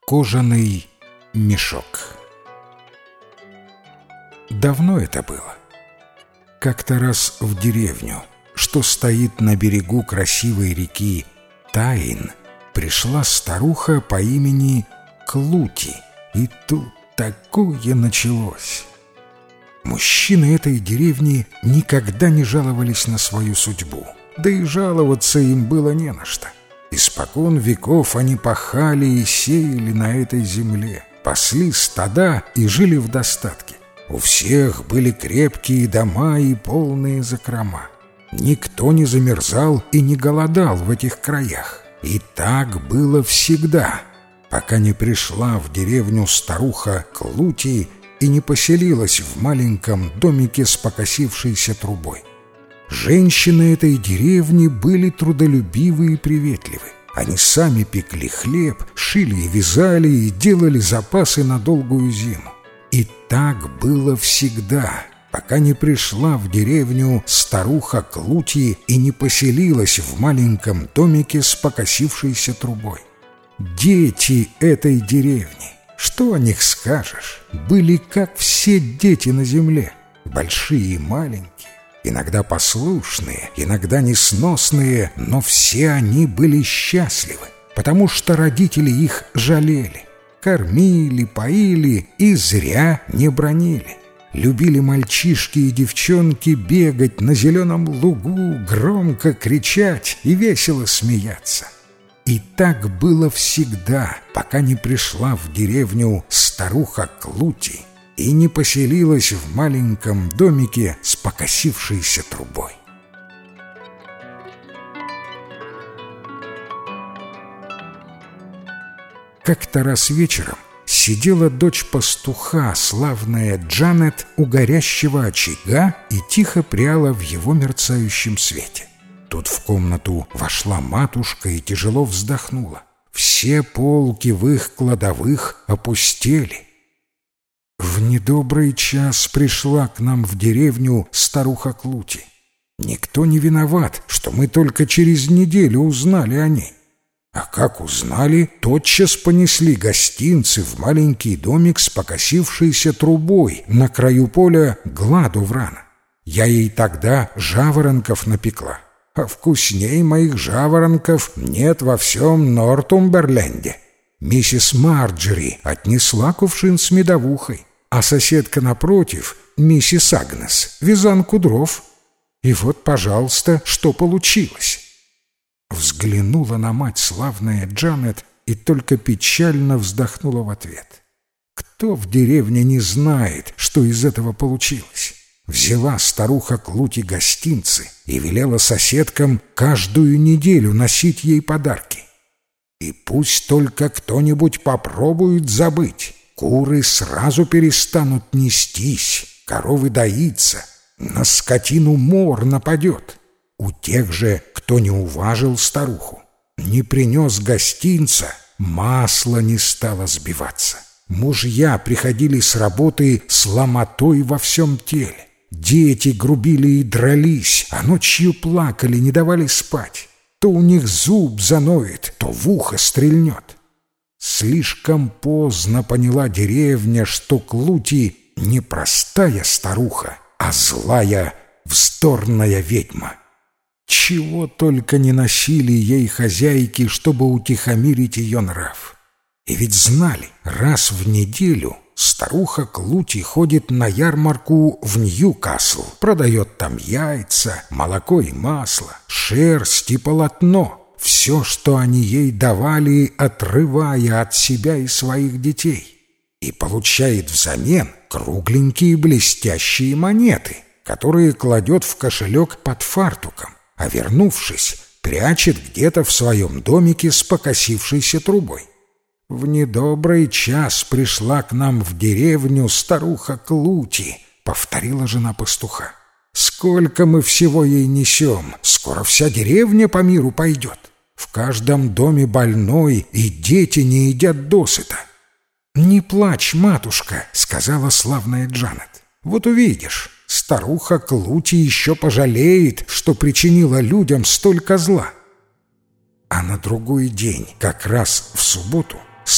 кожаный мешок. Давно это было. Как-то раз в деревню, что стоит на берегу красивой реки Таин, пришла старуха по имени Клути, и тут такое началось. Мужчины этой деревни никогда не жаловались на свою судьбу, да и жаловаться им было не на что. Испокон веков они пахали и сеяли на этой земле, пасли стада и жили в достатке. У всех были крепкие дома и полные закрома. Никто не замерзал и не голодал в этих краях. И так было всегда, пока не пришла в деревню старуха Клути и не поселилась в маленьком домике с покосившейся трубой. Женщины этой деревни были трудолюбивы и приветливы. Они сами пекли хлеб, шили и вязали и делали запасы на долгую зиму. И так было всегда, пока не пришла в деревню старуха Клути и не поселилась в маленьком домике с покосившейся трубой. Дети этой деревни, что о них скажешь, были как все дети на земле, большие и маленькие, иногда послушные, иногда несносные, но все они были счастливы, потому что родители их жалели, кормили, поили и зря не бранили. Любили мальчишки и девчонки бегать на зеленом лугу, громко кричать и весело смеяться. И так было всегда, пока не пришла в деревню старуха Клути и не поселилась в маленьком домике с покосившейся трубой. Как-то раз вечером сидела дочь пастуха, славная Джанет, у горящего очага и тихо пряла в его мерцающем свете. Тут в комнату вошла матушка и тяжело вздохнула. Все полки в их кладовых опустели. В недобрый час пришла к нам в деревню старуха Клути. Никто не виноват, что мы только через неделю узнали о ней. А как узнали, тотчас понесли гостинцы в маленький домик с покосившейся трубой на краю поля Гладуврана. Я ей тогда жаворонков напекла, а вкусней моих жаворонков нет во всем Нортумберленде. Миссис Марджери отнесла кувшин с медовухой, а соседка напротив, миссис Агнес, вязанку дров. И вот, пожалуйста, что получилось. Взглянула на мать славная Джанет и только печально вздохнула в ответ. Кто в деревне не знает, что из этого получилось? Взяла старуха Клути гостинцы и велела соседкам каждую неделю носить ей подарки. И пусть только кто-нибудь попробует забыть, куры сразу перестанут нестись, коровы доиться, на скотину мор нападет. У тех же, кто не уважил старуху, не принес гостинца, масло не стало сбиваться. Мужья приходили с работы с ломотой во всем теле. Дети грубили и дрались, а ночью плакали, не давали спать. То у них зуб заноет, то в ухо стрельнет. Слишком поздно поняла деревня, что Клути не простая старуха, а злая, вздорная ведьма. Чего только не носили ей хозяйки, чтобы утихомирить ее нрав. И ведь знали, раз в неделю старуха Клути ходит на ярмарку в Ньюкасл, продает там яйца, молоко и масло, шерсть и полотно, все, что они ей давали, отрывая от себя и своих детей, и получает взамен кругленькие блестящие монеты, которые кладет в кошелек под фартуком, а вернувшись, прячет где-то в своем домике с покосившейся трубой. В недобрый час пришла к нам в деревню старуха Клути, повторила жена пастуха. Сколько мы всего ей несем, скоро вся деревня по миру пойдет. В каждом доме больной, и дети не едят досыта. «Не плачь, матушка», — сказала славная Джанет. «Вот увидишь, старуха Клути еще пожалеет, что причинила людям столько зла». А на другой день, как раз в субботу,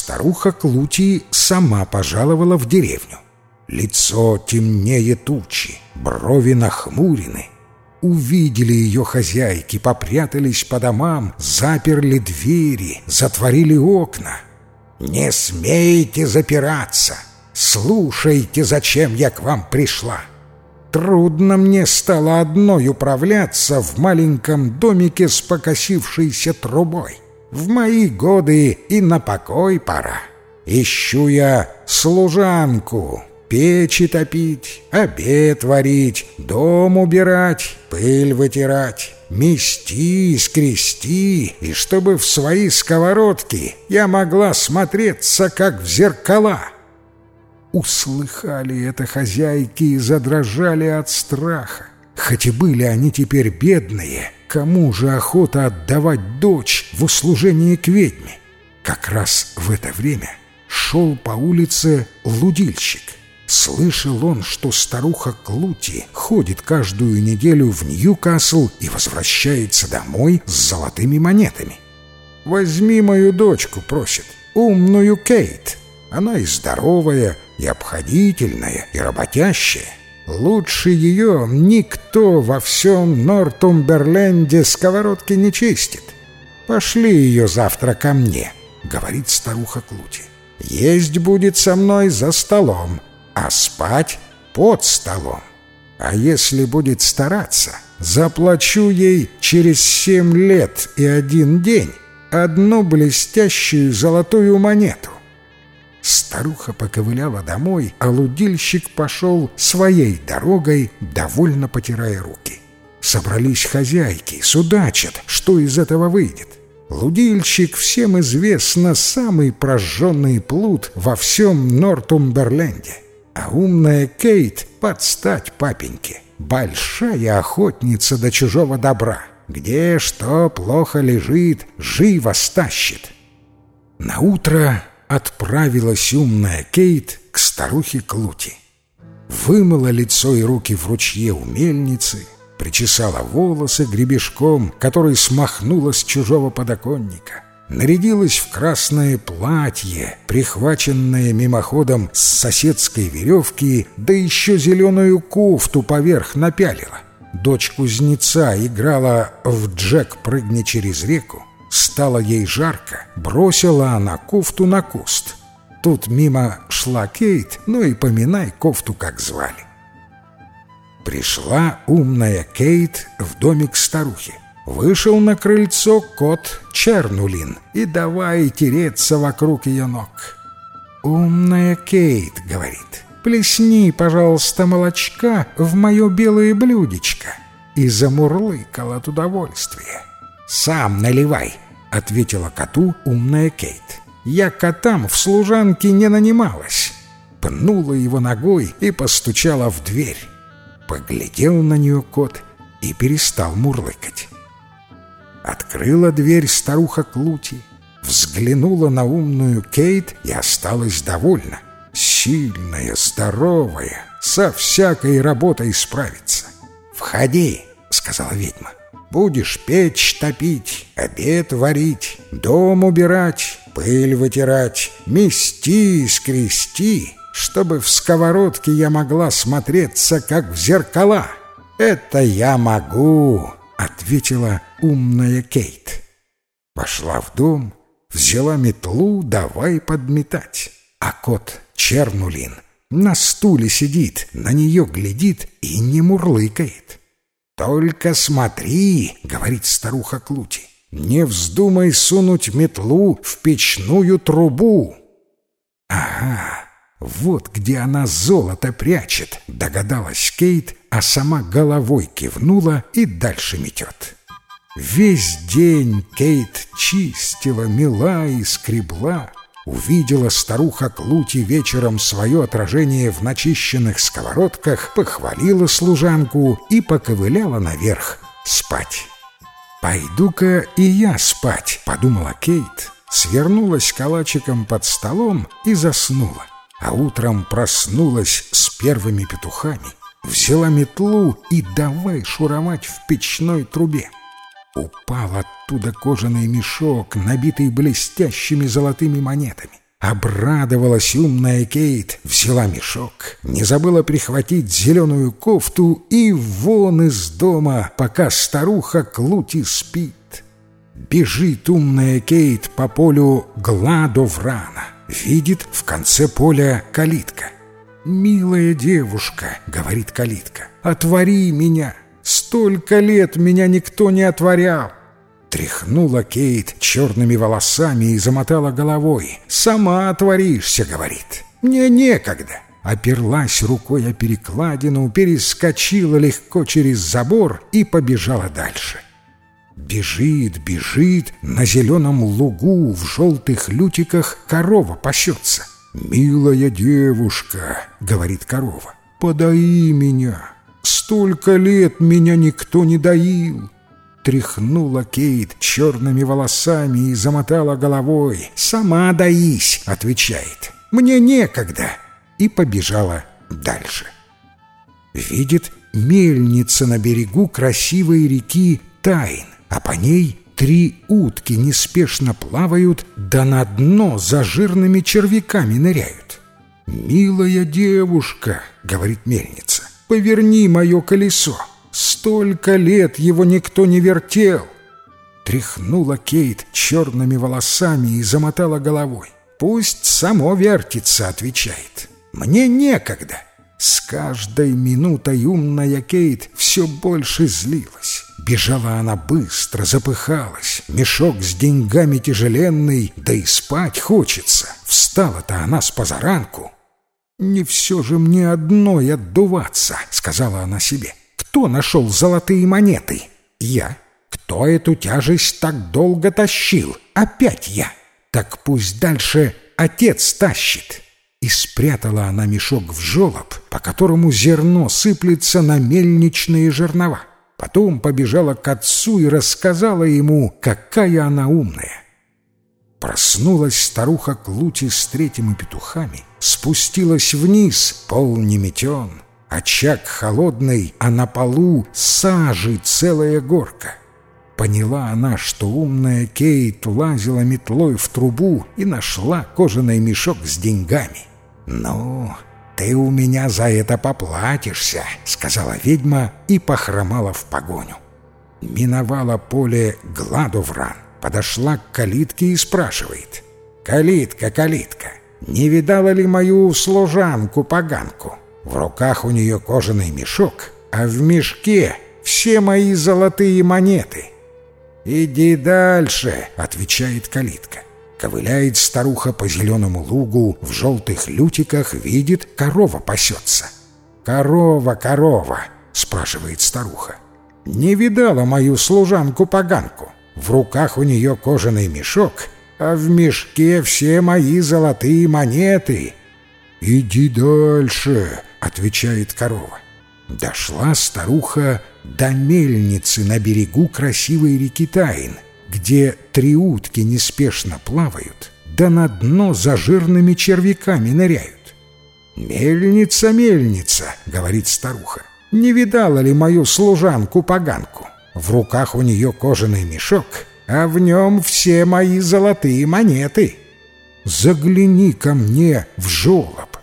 старуха Клути сама пожаловала в деревню. Лицо темнее тучи, брови нахмурены. Увидели ее хозяйки, попрятались по домам, заперли двери, затворили окна. «Не смейте запираться! Слушайте, зачем я к вам пришла! Трудно мне стало одной управляться в маленьком домике с покосившейся трубой. В мои годы и на покой пора. Ищу я служанку, печи топить, обед варить, дом убирать, пыль вытирать, мести, скрести, и чтобы в свои сковородки я могла смотреться, как в зеркала». Услыхали это хозяйки и задрожали от страха. Хоть и были они теперь бедные, кому же охота отдавать дочь в услужение к ведьме? Как раз в это время шел по улице лудильщик. Слышал он, что старуха Клути ходит каждую неделю в Ньюкасл и возвращается домой с золотыми монетами. «Возьми мою дочку», — просит, — «умную Кейт. Она и здоровая, и обходительная, и работящая. Лучше ее никто во всем Нортумберленде сковородки не чистит. Пошли ее завтра ко мне», — говорит старуха Клути. «Есть будет со мной за столом, а спать под столом. А если будет стараться, заплачу ей через 7 лет и 1 день 1 блестящую золотую монету». Старуха поковыляла домой, а лудильщик пошел своей дорогой, довольно потирая руки. Собрались хозяйки, судачат, что из этого выйдет. Лудильщик, всем известно, самый прожженный плут во всем Нортумберленде. А умная Кейт под стать папеньке. Большая охотница до чужого добра. Где что плохо лежит, живо стащит. Наутро отправилась умная Кейт к старухе Клути. Вымыла лицо и руки в ручье у мельницы, причесала волосы гребешком, который смахнула с чужого подоконника, нарядилась в красное платье, прихваченное мимоходом с соседской веревки, да еще зеленую кофту поверх напялила. Дочь кузнеца играла в «Джек, прыгни через реку». Стало ей жарко, бросила она кофту на куст. Тут мимо шла Кейт, ну и поминай кофту, как звали. Пришла умная Кейт в домик старухи. Вышел на крыльцо кот Чернулин и давай тереться вокруг ее ног. «Умная Кейт, — говорит, — плесни, пожалуйста, молочка в мое белое блюдечко». И замурлыкала от удовольствия. «Сам наливай», — ответила коту умная Кейт. «Я котам в служанки не нанималась». Пнула его ногой и постучала в дверь. Поглядел на нее кот и перестал мурлыкать. Открыла дверь старуха Клути, взглянула на умную Кейт и осталась довольна. Сильная, здоровая, со всякой работой справится. «Входи», — сказала ведьма. «Будешь печь топить, обед варить, дом убирать, пыль вытирать, мести, скрести, чтобы в сковородке я могла смотреться, как в зеркала». «Это я могу», — ответила умная Кейт. Пошла в дом, взяла метлу, давай подметать. А кот Чернулин на стуле сидит, на нее глядит и не мурлыкает. «Только смотри, — говорит старуха Клути, — не вздумай сунуть метлу в печную трубу». «Ага, вот где она золото прячет», — догадалась Кейт, а сама головой кивнула и дальше метет. Весь день Кейт чистила, мела и скребла. Увидела старуха Клути вечером свое отражение в начищенных сковородках, похвалила служанку и поковыляла наверх спать. «Пойду-ка и я спать», — подумала Кейт, свернулась калачиком под столом и заснула. А утром проснулась с первыми петухами, взяла метлу и давай шуровать в печной трубе. Упал оттуда кожаный мешок, набитый блестящими золотыми монетами. Обрадовалась умная Кейт, взяла мешок, не забыла прихватить зеленую кофту и вон из дома, пока старуха Клути спит. Бежит умная Кейт по полю Гладоврана. Видит в конце поля калитка. «Милая девушка, — говорит калитка, — отвори меня! Столько лет меня никто не отворял!» Тряхнула Кейт черными волосами и замотала головой. «Сама отворишься, — говорит, — мне некогда!» Оперлась рукой о перекладину, перескочила легко через забор и побежала дальше. Бежит, бежит, на зеленом лугу в желтых лютиках корова пасется. «Милая девушка, — говорит корова, — подои меня! Столько лет меня никто не доил!» Тряхнула Кейт черными волосами и замотала головой. «Сама доись, — отвечает, — мне некогда!» И побежала дальше. Видит мельница на берегу красивой реки Тайн, а по ней 3 утки неспешно плавают, да на дно за жирными червяками ныряют. «Милая девушка, — говорит мельница, — поверни мое колесо! Столько лет его никто не вертел!» Тряхнула Кейт черными волосами и замотала головой. «Пусть само вертится, — отвечает, — мне некогда!» С каждой минутой умная Кейт все больше злилась. Бежала она быстро, запыхалась, мешок с деньгами тяжеленный, да и спать хочется. Встала-то она с позаранку. «Не все же мне одной отдуваться, — сказала она себе. Кто нашел золотые монеты? Я. Кто эту тяжесть так долго тащил? Опять я. Так пусть дальше отец тащит». И спрятала она мешок в желоб, по которому зерно сыплется на мельничные жернова. Потом побежала к отцу и рассказала ему, какая она умная. Проснулась старуха Клути с 3 петухами, спустилась вниз, пол не метен, очаг холодный, а на полу сажи целая горка. Поняла она, что умная Кейт лазила метлой в трубу и нашла кожаный мешок с деньгами. «Ну, ты у меня за это поплатишься, — сказала ведьма и похромала в погоню. Миновала поле Гладовран, подошла к калитке и спрашивает: «Калитка, калитка, не видала ли мою служанку-поганку? В руках у нее кожаный мешок, а в мешке все мои золотые монеты». «Иди дальше, — отвечает калитка». Ковыляет старуха по зеленому лугу, в желтых лютиках видит, корова пасется. «Корова, корова, — спрашивает старуха, — не видала мою служанку-поганку? В руках у нее кожаный мешок, а в мешке все мои золотые монеты». «Иди дальше, — отвечает корова». Дошла старуха до мельницы на берегу красивой реки Тайн, где 3 утки неспешно плавают, да на дно за жирными червяками ныряют. «Мельница, мельница, — говорит старуха, — не видала ли мою служанку-поганку? В руках у нее кожаный мешок, а в нем все мои золотые монеты. Загляни ко мне в желоб».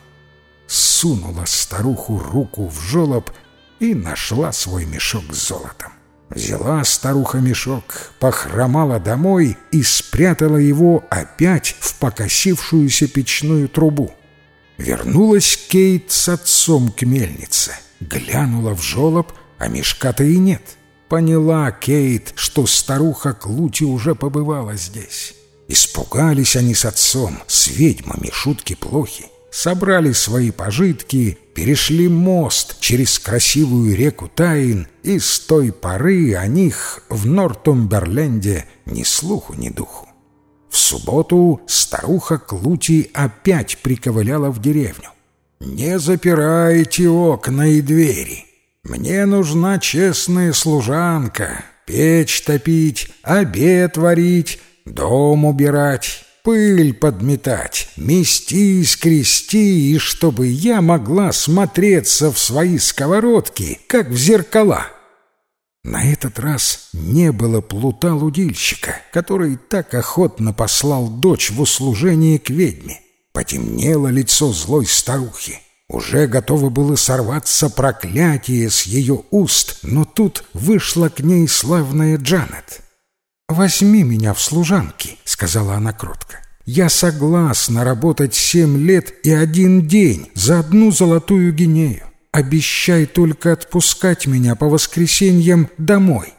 Сунула старуху руку в желоб и нашла свой мешок с золотом. Взяла старуха мешок, похромала домой и спрятала его опять в покосившуюся печную трубу. Вернулась Кейт с отцом к мельнице. Глянула в желоб, а мешка-то и нет. Поняла Кейт, что старуха Клути уже побывала здесь. Испугались они с отцом, с ведьмами шутки плохи. Собрали свои пожитки, перешли мост через красивую реку Тайн, и с той поры о них в Нортумберленде ни слуху, ни духу. В субботу старуха Клути опять приковыляла в деревню. «Не запирайте окна и двери. Мне нужна честная служанка, печь топить, обед варить, дом убирать, пыль подметать, мести и скрести, и чтобы я могла смотреться в свои сковородки, как в зеркала». На этот раз не было плута-лудильщика, который так охотно послал дочь в услужение к ведьме. Потемнело лицо злой старухи. Уже готово было сорваться проклятие с ее уст, но тут вышла к ней славная Джанет. «Возьми меня в служанки», — сказала она кротко. «Я согласна работать 7 лет и 1 день за 1 золотую гинею. Обещай только отпускать меня по воскресеньям домой».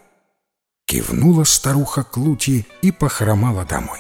Кивнула старуха Клути и похромала домой.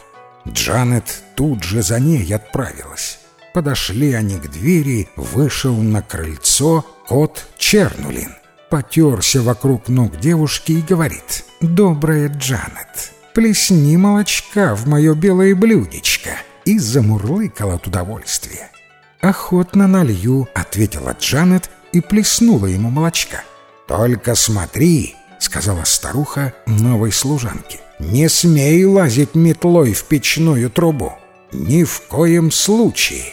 Джанет тут же за ней отправилась. Подошли они к двери, вышел на крыльцо кот Чернулин. Потерся вокруг ног девушки и говорит: «Добрая Джанет, плесни молочка в мое белое блюдечко», и замурлыкал от удовольствия. «Охотно налью», — ответила Джанет и плеснула ему молочка. «Только смотри», — сказала старуха новой служанке, «не смей лазить метлой в печную трубу. Ни в коем случае».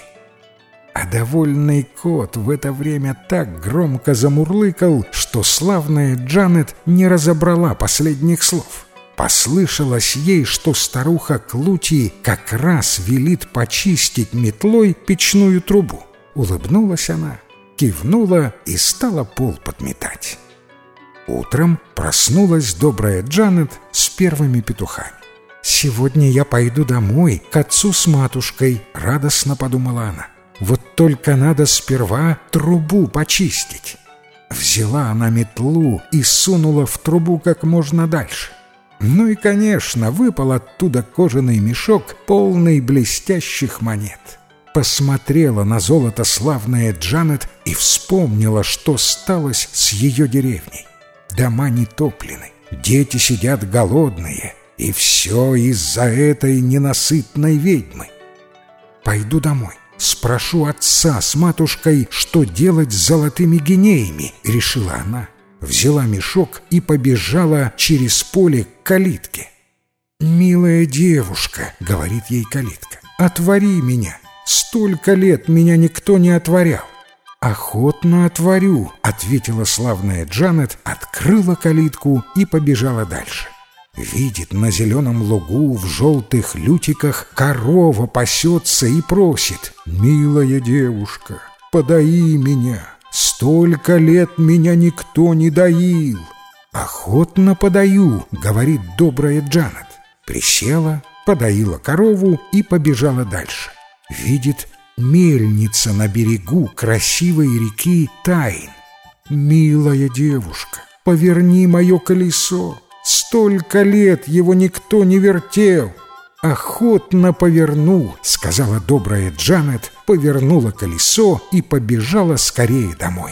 А довольный кот в это время так громко замурлыкал, что славная Джанет не разобрала последних слов. Послышалось ей, что старуха Клути как раз велит почистить метлой печную трубу. Улыбнулась она, кивнула и стала пол подметать. Утром проснулась добрая Джанет с первыми петухами. «Сегодня я пойду домой к отцу с матушкой», — радостно подумала она. «Вот только надо сперва трубу почистить». Взяла она метлу и сунула в трубу как можно дальше. Ну и, конечно, выпал оттуда кожаный мешок, полный блестящих монет. Посмотрела на золото славная Джанет и вспомнила, что сталось с ее деревней. Дома не топлены, дети сидят голодные, и все из-за этой ненасытной ведьмы. «Пойду домой, спрошу отца с матушкой, что делать с золотыми гинеями», — решила она. Взяла мешок и побежала через поле к калитке. «Милая девушка», — говорит ей калитка, — «отвори меня. Столько лет меня никто не отворял». «Охотно отворю», — ответила славная Джанет, открыла калитку и побежала дальше. Видит, на зеленом лугу в желтых лютиках корова пасется и просит: «Милая девушка, подои меня. Столько лет меня никто не доил». «Охотно подаю», — говорит добрая Джанет. Присела, подоила корову и побежала дальше. Видит, мельница на берегу красивой реки Тайн. «Милая девушка, поверни мое колесо. Столько лет его никто не вертел». «Охотно поверну», — сказала добрая Джанет, повернула колесо и побежала скорее домой.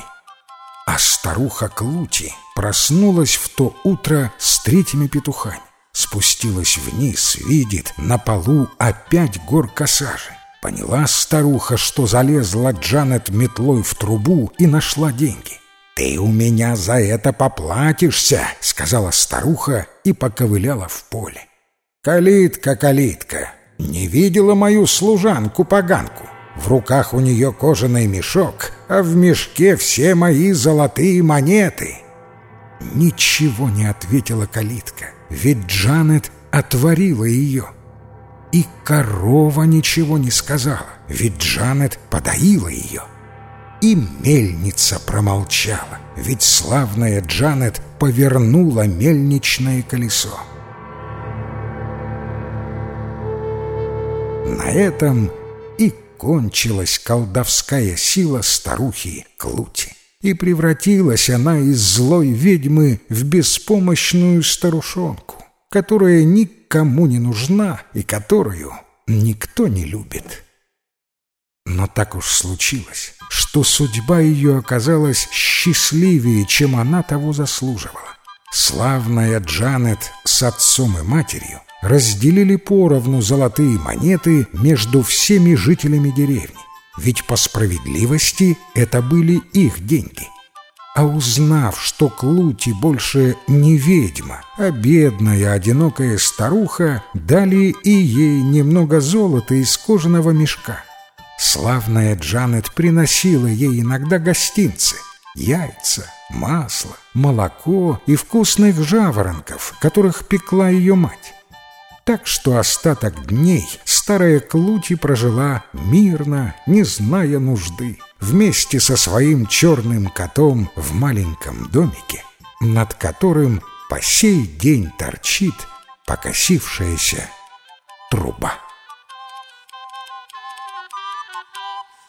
А старуха Клути проснулась в то утро с 3 петухами. Спустилась вниз, видит, на полу опять горка сажи. Поняла старуха, что залезла Джанет метлой в трубу и нашла деньги. «Ты у меня за это поплатишься», — сказала старуха и поковыляла в поле. «Калитка, калитка, не видела мою служанку-поганку? В руках у нее кожаный мешок, а в мешке все мои золотые монеты». Ничего не ответила калитка, ведь Джанет отворила ее. И корова ничего не сказала, ведь Джанет подоила ее. И мельница промолчала, ведь славная Джанет повернула мельничное колесо. На этом и кончилась колдовская сила старухи Клути, и превратилась она из злой ведьмы в беспомощную старушонку, которая никому не нужна и которую никто не любит. Но так уж случилось, что судьба ее оказалась счастливее, чем она того заслуживала. Славная Джанет с отцом и матерью разделили поровну золотые монеты между всеми жителями деревни, ведь по справедливости это были их деньги. А узнав, что Клути больше не ведьма, а бедная одинокая старуха, дали и ей немного золота из кожаного мешка. Славная Джанет приносила ей иногда гостинцы: яйца, масло, молоко и вкусных жаворонков, которых пекла ее мать. Так что остаток дней старая Клути прожила мирно, не зная нужды, вместе со своим черным котом в маленьком домике, над которым по сей день торчит покосившаяся труба.